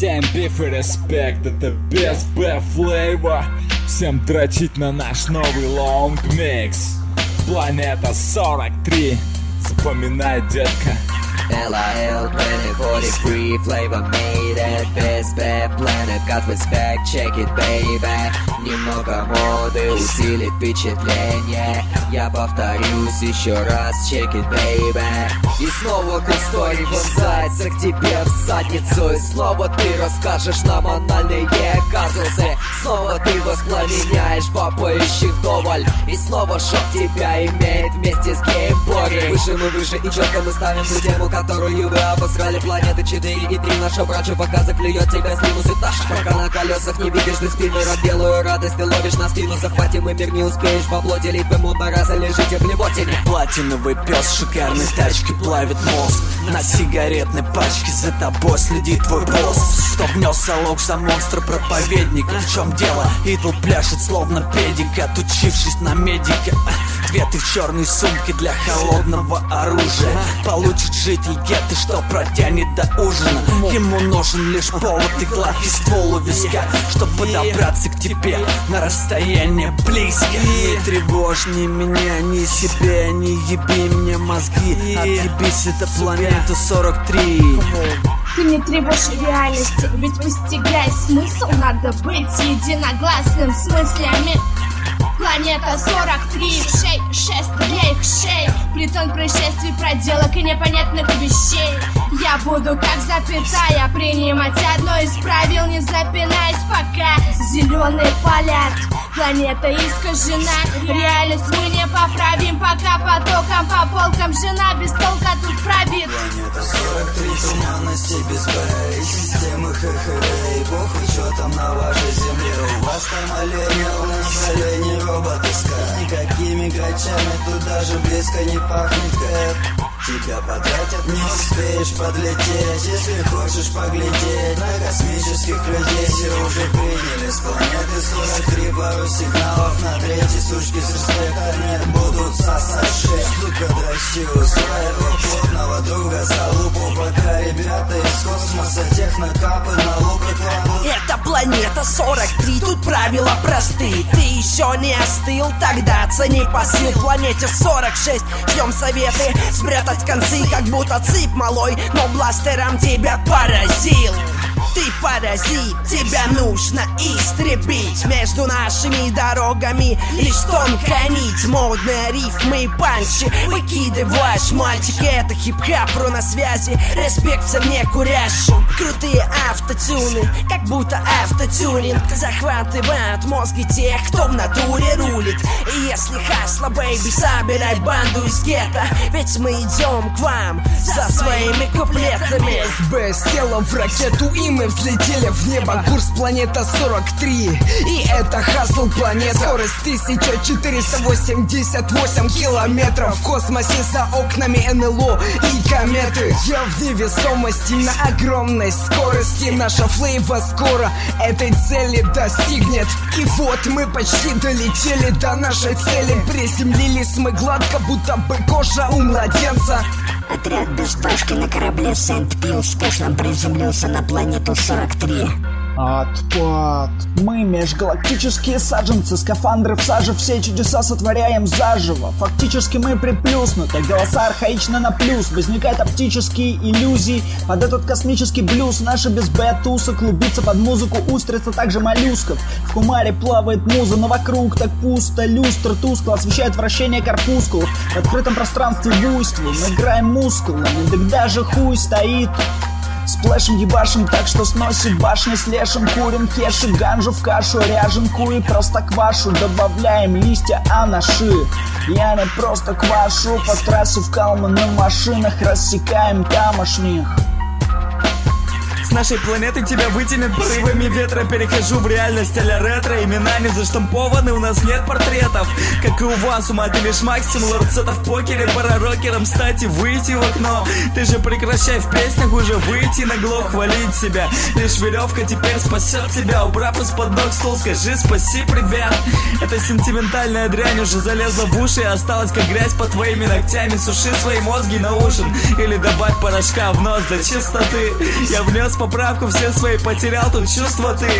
Всем биф и респект, это без Б-флейва. Всем дрочить на наш новый лонг микс. Планета 43, запоминай, детка. LIL 2043, flavor made it, best bad planet, got respect, check it, baby. Немного моды усилит впечатление. Я повторюсь еще раз, check it, baby. И снова к истории вонзается к тебе в задницу. И снова ты расскажешь нам анальные казусы. Снова ты воспламеняешь попоющих вдоволь. И снова шок тебя имеет вместе с геймбори. Выше мы выше и четко мы ставим ту тему, которую вы обосрали. Планеты 4 и 3. Наша брача пока заклюет тебя с минус этаж. Пока на колесах не видишь ты спину, белую радость ты ловишь на спину. Захватим и мир не успеешь по плоти. Липы мудбараза лежите в блевотине. Платиновый пес шикарной тачки плавит мозг. На сигаретной пачке за тобой следит твой босс. Что внес залог за монстра проповедника. В чем дело? Идол пляшет словно педик, отучившись на медика. Ответы в черной сумке для холодного оружия. Получит житель гетто, что протянет до ужина. Ему нужен лишь повод и гладкий ствол у виска, чтобы добраться к тебе на расстояние близко. Не тревожь ни меня, ни себе, не еби мне мозги. Отъебись, это планета 43. Ты не требуешь реальности, ведь постигай смысл. Надо быть единогласным с мыслями. Планета 43, в шей, шест для их шей. Плетен происшествий, проделок и непонятных вещей. Я буду как запятая принимать одно из правил, не запинаясь, пока зеленый палят. Планета искажена, реальность мы не поправим, пока потоком по полкам жена без толка тут пробит. Планета 43, туманности без Б и системы хэ-хэ-рэй. Похуй, чё там на вашей земле. У вас там олени, у нас олени роботы скат. Никакими гачами тут даже близко не пахнет кэт. Тебя потратят, не успеешь подлететь. Если хочешь поглядеть на космических людей, все уже приняли с планеты 43 пару сигналов. На третьей сучки с респекта нет, будут сосать шесть. Сука, дрочу своего плотного друга за лупу, пока ребята из космоса технокапы на лупы кладут. Это планета 43, тут правила простые. Ты еще не остыл, тогда цени посыл. Планете 46, ждем советы, спрятать концы, как будто цып малой, но бластером тебя поразил. Ты паразит, тебя нужно истребить. Между нашими дорогами лишь тонкая нить. Модные рифмы и панчи выкидываешь, мальчик, это хип-хап, про на связи. Респект всем не курящим. Крутые автотюны, как будто автотюнинг захватывают мозги тех, кто в натуре рулит. И если хасла, бэйби, собирай банду из гетто, ведь мы идем к вам за своими куплетами. СБ с телом в ракету, и мы взлетели в небо. Курс планета 43, и это хасл планета. Скорость 1488 километров. В космосе за окнами НЛО и кометы. Я в невесомости на огромной скорости. Наша флейва скоро этой цели достигнет. И вот мы почти долетели до нашей цели. Приземлились мы гладко, будто бы кожа у младенца. Отряд без башки на корабле Сент-Пил успешно приземлился на планету 43. Отпад. Мы межгалактические саженцы, скафандры в саже, все чудеса сотворяем заживо. Фактически мы приплюснуты, голоса архаичны на плюс. Возникают оптические иллюзии под этот космический блюз. Наши без б-тусы клубится под музыку устрица, также моллюсков. В кумаре плавает муза, но вокруг так пусто. Люстра тускло освещает вращение корпускул. В открытом пространстве буйствуем, играем мускулами, так даже хуй стоит. Сплэшем ебашим так, что сносит башни с лешим. Курим кеши, ганжу в кашу, ряженку и просто квашу. Добавляем листья анаши. Я не просто квашу, по трассе в Калмы на машинах рассекаем тамошних. С нашей планеты тебя вытянет порывами ветра. Перехожу в реальность а-ля ретро. Имена не заштампованы, у нас нет портретов. Как и у вас, ума ты лишь максимум. Лордсета в покере, пора рокером стать и выйти в окно. Ты же прекращай в песнях уже выйти на глох, хвалить себя. Лишь веревка теперь спасет тебя. Убрав из-под ног стол, скажи спасибо, ребят. Эта сентиментальная дрянь уже залезла в уши и осталась как грязь под твоими ногтями. Суши свои мозги на ужин или добавь порошка в нос для чистоты. Я внес поправку, все свои потерял, тут чувства ты.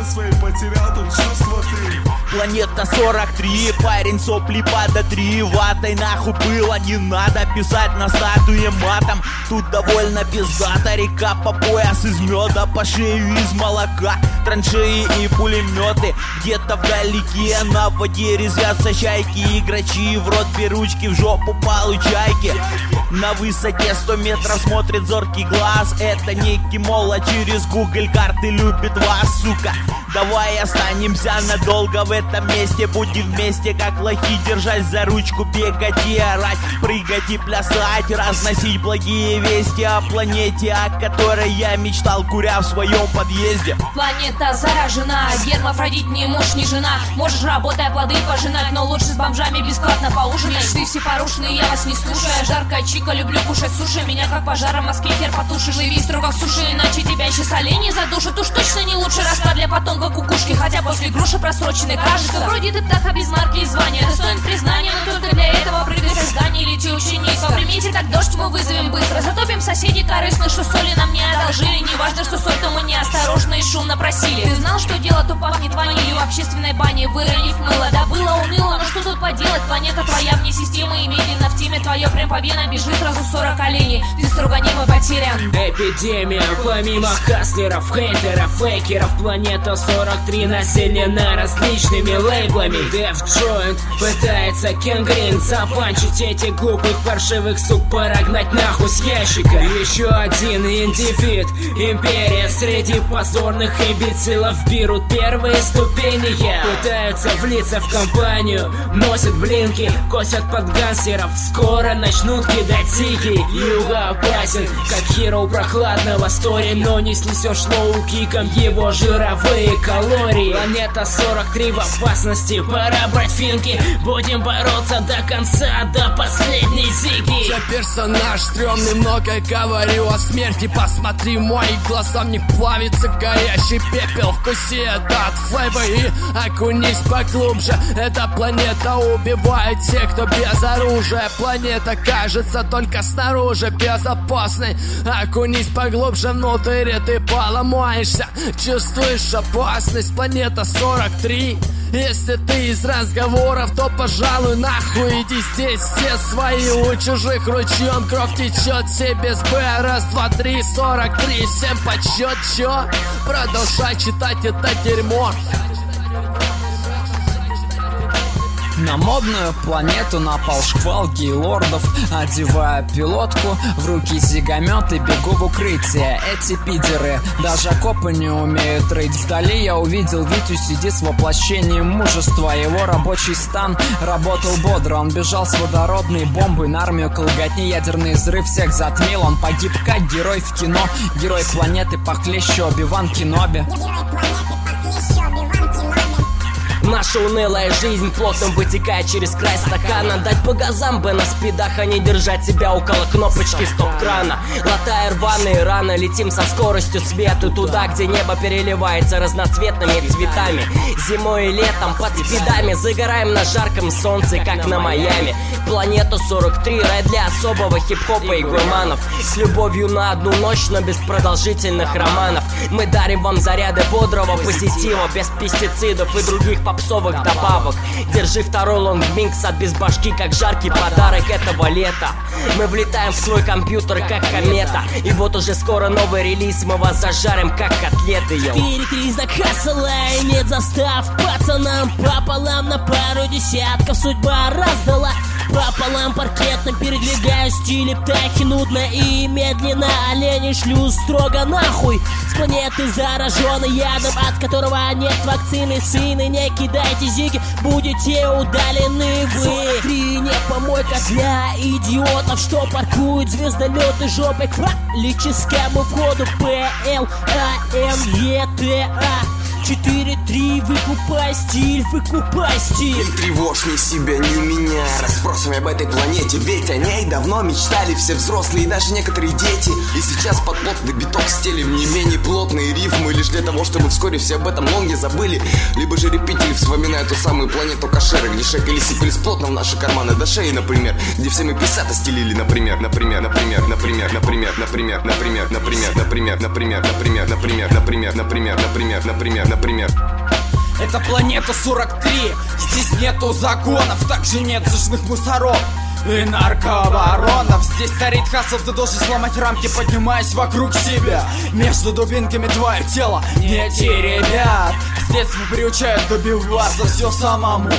Планета 43, парень сопли под 3 ватой нахуй было, не надо писать на статуе матом. Тут довольно пиздата река по пояс из меда, по шею из молока, траншеи и пулеметы. Где-то вдалеке на воде резвятся чайки и грачи, в рот беручки, в жопу получайки. На высоте 100 метров смотрит зоркий глаз, это некий мола через Google карты любит вас, сука. Давай останемся надолго в этом месте, будем вместе как лохи, держась за ручку, бегать и орать, прыгать и плясать, разносить благие вести о планете, о которой я мечтал, куря в своем подъезде. Планета заражена, гермафродит, ни муж, ни жена. Можешь, работая, плоды пожинать, но лучше с бомжами бесплатно поужинать. Мечты все порушены, я вас не слушаю. Жаркая чика, люблю кушать суши, меня как пожаром в Москве хер потушишь. Живи строго в суши, иначе тебя сейчас олени задушат. Уж точно не лучше расклад для потомка кукушки, хотя после груши просроченной кажется. Вроде ты птаха без марки и звания, достоин признания, но только для этого прыгай со здания, лети ученица. Примите так дождь мы вызовем быстро, затопим соседей корыстно, что соли нам не одолжили. Не важно, что соль-то мы неосторожно и шумно просили. Ты знал, что дело то пахнет ванилью в общественной бане, выронив мыло. Да было уныло, но что тут поделать, планета твоя вне системы и медленно в теме твое прям по венам бежит сразу 40 оленей. Ты строго небо потерян. Эпидемия, помимо хаслеров, хейтеров, фейкеров, планета 43 населена различными лейблами. Death Joint пытается Кенгрин запанчить этих глупых паршивых сук, прогнать нахуй с ящика. Еще один индивид, империя среди позорных имбецилов берут первые ступени. Пытаются влиться в компанию, носят блинки, косят под гангстеров. Скоро начнут кидать сики. Юга опасен, как хироу прохладного стори, но не снесешь лоу-киком его жировые калории. Планета 43 в опасности, пора брать финки. Будем бороться до конца, до последней зиги. Я персонаж стрёмный, много говорю о смерти. Посмотри в мои глаза, в них плавится горящий пепел. Вкуси этот флейвор и окунись поглубже. Эта планета убивает тех, кто без оружия. Планета кажется только снаружи безопасной. Окунись поглубже внутрь, и ты поломаешься. Чувствуешь опасность? Планета 43. Если ты из разговоров, то, пожалуй, нахуй иди. Здесь все свои, у чужих ручьем кровь течет. Все без Б, раз, два, три, 43. Всем почет, чё? Продолжай читать это дерьмо. На модную планету напал шквал гей-лордов. Одеваю пилотку, в руки зигомет и бегу в укрытие. Эти пидеры, даже копы не умеют рыть. Вдали я увидел Витю, сидит с воплощением мужества. Его рабочий стан работал бодро. Он бежал с водородной бомбой на армию колготни. Ядерный взрыв всех затмил. Он погиб как герой в кино. Герой планеты похлеще Оби-Ван Кеноби. Наша унылая жизнь плотом вытекает через край стакана. Дать по газам бы на спидах, а не держать себя около кнопочки стоп-крана. Латая рваные раны, летим со скоростью света туда, где небо переливается разноцветными цветами. Зимой и летом под спидами загораем на жарком солнце, как на Майами. Планета 43, рай для особого хип-хопа и гурманов. С любовью на одну ночь, но без продолжительных романов. Мы дарим вам заряды бодрого позитива, без пестицидов и других попсовых добавок. Держи второй лонгмикс от без башки, как жаркий подарок этого лета. Мы влетаем в свой компьютер, как комета. И вот уже скоро новый релиз, мы вас зажарим, как котлеты, йоу. 4-3 знак хассела и нет застав. Пацанам пополам на пару десятков судьба раздала. Пополам паркетно передвигаю стиле птахи нудно и медленно. Олени шлю строго нахуй с планеты, зараженной ядом, от которого нет вакцины. Сыны, не кидайте зиги, будете удалены вы. 43 не помойка для идиотов, что паркуют звездолеты жопой к фаллическому входу. ПЛАНЕТА. 4-3, выкупай стиль, выкупай стиль. Не тревожь ни себя, ни меня расспросами об этой планете, ведь о ней давно мечтали все взрослые и даже некоторые дети. И сейчас под плотный биток стелим не менее плотные рифмы, лишь для того, чтобы вскоре все об этом лонге забыли. Либо же репетили, вспоминая ту самую планету Кашера, где шекали сыпались плотно в наши карманы до шеи, например, где все мы писато стелили, например. Это планета 43, здесь нету законов, также нет зажных мусоров и наркооборонов. Здесь царит хасл, ты должен сломать рамки, поднимаясь вокруг себя. Между дубинками твое тело, не те ребят. С детства приучают добиваться все самому.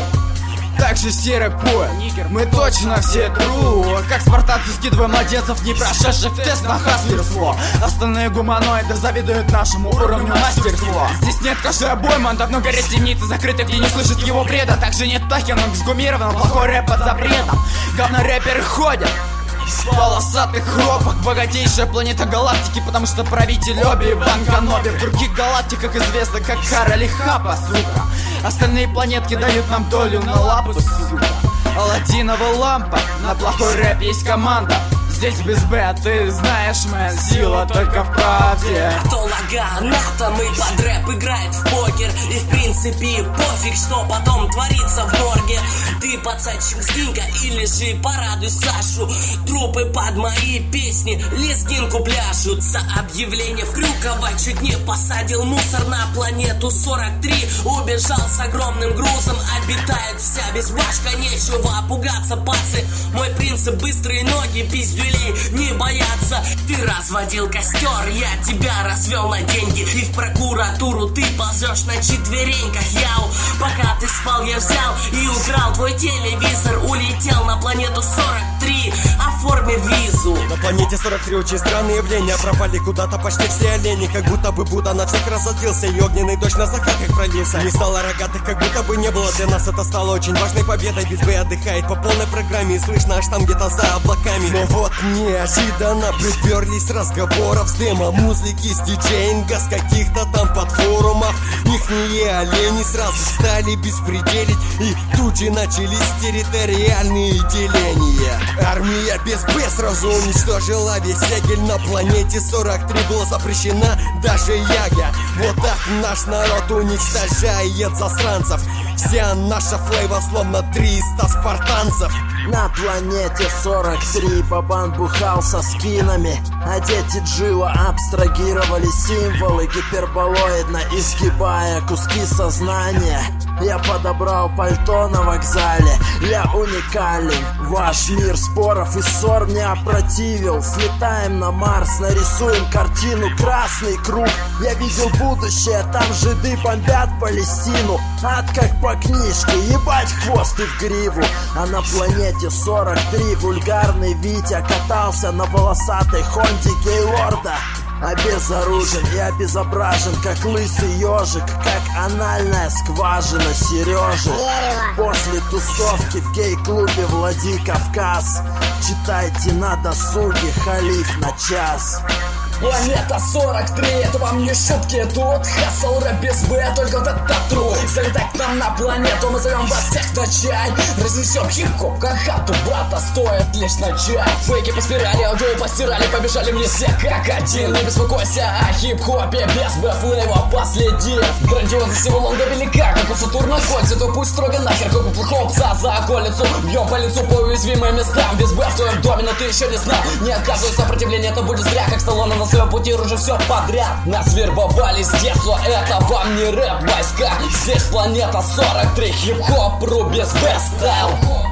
Также серый поэт, мы точно все true. Как спартанцы скидываем младенцев, не прошедших тест на хастерство. Остальные гуманоиды завидуют нашему уровню мастерства. Здесь нет каждый обойма, он давно горит темницы закрыты, где не слышит его бреда. Также нет тахи, он эксгумирован, плохой рэп под запретом. Говно-рэперы ходят в полосатых ропах. Богатейшая планета галактики, потому что правитель Оби-Ван Кеноби в других галактиках известно как Короли Хапа, сука. Остальные планетки дают нам долю на лапы, сука. Аладдинова лампа, на плохой рэп есть команда. Здесь без Б, ты знаешь, моя сила только в правде. Патологоанатомы под рэп играет в покер. И в принципе пофиг, что потом творится в морге. Ты пацанчик сгинька или же порадуй Сашу. Трупы под мои песни лезгинку пляшут. За объявление в Крюково чуть не посадил мусор на планету 43. Убежал с огромным грузом, обитает вся безбашка. Нечего пугаться, пацы. Мой принцип быстрые ноги, пиздюлей не бояться. Ты разводил костер, я тебя развел на деньги. И в прокуратуру ты ползешь на четвереньках, яу. Пока ты спал, я взял и украл твой телевизор. Улетел на планету 43, оформи визу. На планете 43 очень странные явления. Пропали куда-то почти все олени, как будто бы Будда на всех разозлился. И огненный дождь на закатах пролился. Не стало рогатых, как будто бы не было. Для нас это стало очень важной победой. Без Б отдыхает по полной программе. И слышно аж там где-то за облаками. Но вот неожиданно приперлись разговоров с демо музыки, с диджеинга, с каких-то там подфорумов. Ихние олени сразу стали беспределить, и тут же начались территориальные деления. Армия без Б сразу уничтожила весь егель. На планете 43 была запрещена даже яга. Вот так наш народ уничтожает засранцев. Вся наша флейва словно 300 спартанцев. На планете 43 бабан бухал со скинами, а дети Джива абстрагировали символы, гиперболоидно изгибая куски сознания. Я подобрал пальто на вокзале, я уникален. Ваш мир споров и ссор мне опротивил. Слетаем на Марс, нарисуем картину красный круг. Я видел будущее, там жиды бомбят Палестину. Ад как по книжке, ебать хвост и в гриву. А на планете 43 вульгарный Витя катался на волосатой Хонде Гейлорда. Обезоружен и обезображен, как лысый ежик, как анальная скважина Сережи. После тусовки в гей-клубе Владикавказ читайте на досуге Халиф на час. Планета 43, это вам не шутки. Тут хасл рэп без Б, только вот это тру. Залетать к нам на планету, мы зовем вас всех на чай. Разнесем хип-хоп, как хату брата, стоит лишь начать. Фейки по спирали, аудио постирали, побежали мне все как один. Не беспокойся о хип-хопе, без Б флейва последи. Грандиозность всего лонга велика, как у Сатурна кольца. То пусть строго нахер, как у плохопца за околицу. Бьем по лицу по уязвимым местам. Без Б в твоем доме, но ты еще не знал. Не оказывай сопротивления, это будет зря, как Сталлоне на своем пути уже все подряд. Нас вербовали с детства, это вам не рэп войска. Здесь планета 43, хип-хоп, рубис, бест стайл.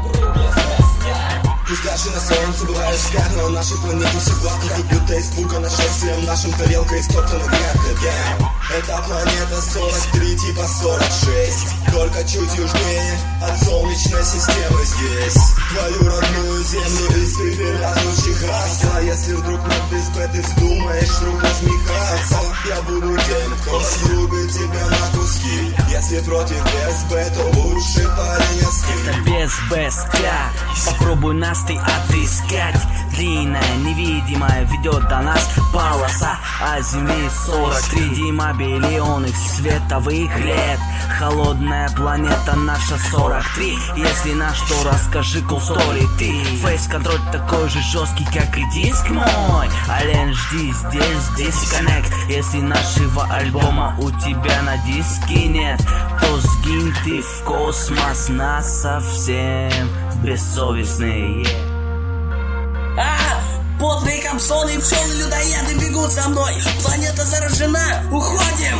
Пусть даже на солнце бывает шикарно, но нашей планете все гладко. Как будто испуга нашествием нашим тарелка истоптана грядка. Это планета 43, типа 46. Только чуть южнее от солнечной системы здесь. Твою родную землю из летучих рас. А если вдруг на без Б ты вздумаешь вдруг насмехаться, я буду тем, кто разрубит тебя на куски. Если против без Б, то лучше парень остынь. Это без Б стя, попробуй нас ты отыскать. Длинная, невидимая ведет до нас полоса. а Земли 43 дюйма биллионных световых лет. Холодная планета наша 43. Если на что, расскажи cool story ты. Фейс-контроль такой же жесткий, как и диск мой. Ален, жди здесь дисконнект. Если нашего альбома у тебя на диске нет, то сгинь ты в космос, нас совсем бессовестные. Потные капсоны, пчелы, людоеды бегут за мной. Планета заражена, уходим!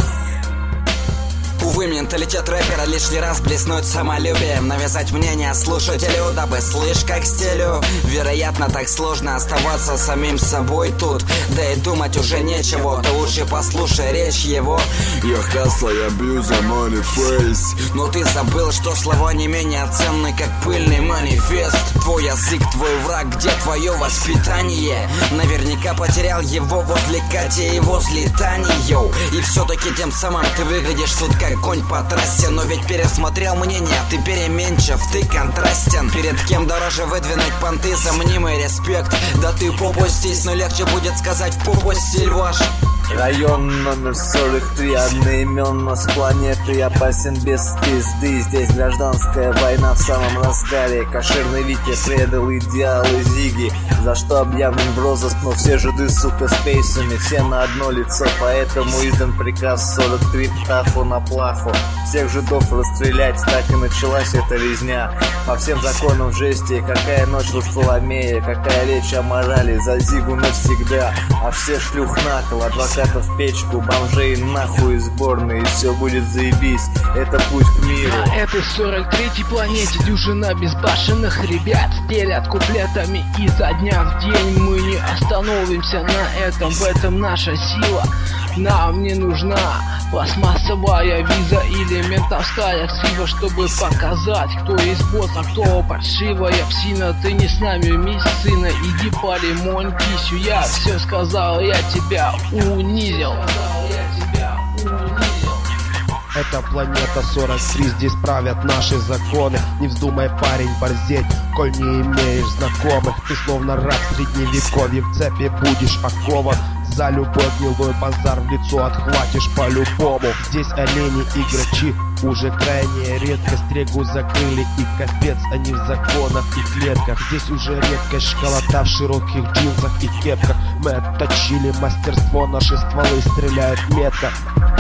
Увы, менталитет рэпера лишний раз блеснуть самолюбием, навязать мнение слушателю, дабы слышь как стилю. Вероятно, так сложно оставаться самим собой тут, да и думать уже нечего, то лучше послушай речь его. Я хасла, я бью за манифест. Но ты забыл, что слова не менее ценны, как пыльный манифест. Твой язык, твой враг, где твое воспитание? Наверняка потерял его возле Кати и возле Тани, йоу. И все-таки тем самым ты выглядишь тут как конь по трассе. Но ведь пересмотрел мнение, ты переменчив, ты контрастен. Перед кем дороже выдвинуть понты за мнимый респект? Да ты попустись, но легче будет сказать в попу стиль ваш. Район номер 43, одноименно с планеты, опасен без пизды. Здесь гражданская война в самом разгаре. Кошерный Витя предал идеалы Зиги, за что объявлен в розыск, но все жиды, сука, с пейсами. Все на одно лицо, поэтому издан приказ 43 птаху на плаху. Всех жидов расстрелять, так и началась эта резня. По всем законам жести, какая ночь в Фоломея, какая речь о морали, за Зигу навсегда. А все шлюх на кол, адвокатов в печку, бомжей нахуй из сборной, и все будет заебись, это путь к миру. На этой 43-й планете дюжина безбашенных ребят стелят куплетами изо дня в день. Мы не остановимся на этом, в этом наша сила. Нам не нужна пластмассовая виза или ментовская ксива, чтобы показать, кто есть босс, а кто паршивая псина. Ты не с нами, мисс сына, иди по лимон кисю. Я все сказал, я тебя унизил. Это планета 43, здесь правят наши законы. Не вздумай, парень, борзеть, коль не имеешь знакомых. Ты словно раб средневековья, в цепи будешь окован. За любой гнилой базар в лицо отхватишь по-любому. Здесь олени и грачи уже крайняя редкость. Стрегу закрыли и капец, они в законах и клетках. Здесь уже редкость школота в широких джинсах и кепках. Мы отточили мастерство, наши стволы стреляют метко.